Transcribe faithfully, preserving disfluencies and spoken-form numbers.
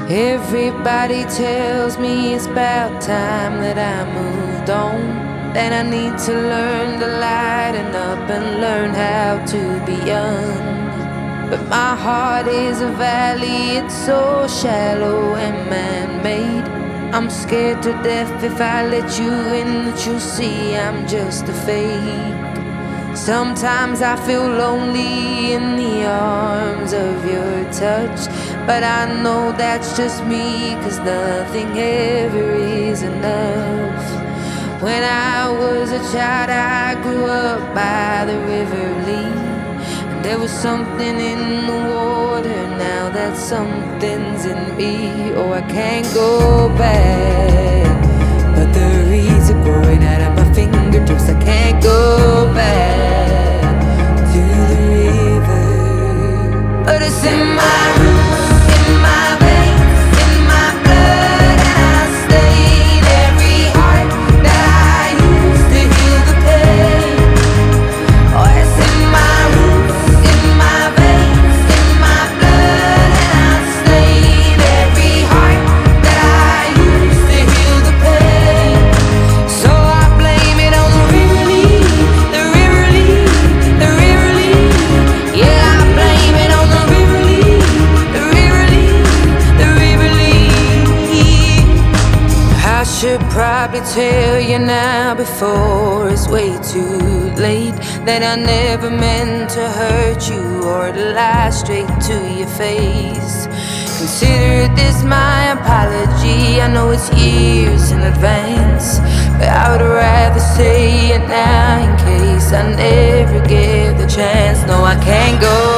Everybody tells me it's about time that I moved on, that I need to learn to lighten up and learn how to be young. But my heart is a valley, it's so shallow and man-made. I'm scared to death if I let you in, that you'll see I'm just a fake. Sometimes I feel lonely in the arms of your touch, but I know that's just me, 'cause nothing ever is enough. When I was a child I grew up by the river Lee, and there was something in the water, now that something's in me. Oh, I can't go back, but the reeds are growing out of my fingertips. I can't go back to the river, but it's in my roots, in my veins, in my blood, and I stayed every heart that I used to heal the pain. Oh, it's in my roots, in my veins, in my blood, and I stayed every heart that I used to heal the pain. So I blame it on the river Lee, the river Lee, the river Lee. Yeah, I blame it on the river Lee, the river Lee, the river Lee. I should probably tell you now before it's way too late, that I never meant to hurt you or to lie straight to your face. Consider this my apology, I know it's years in advance, but I would rather say it now in case I never get the chance. No, I can't go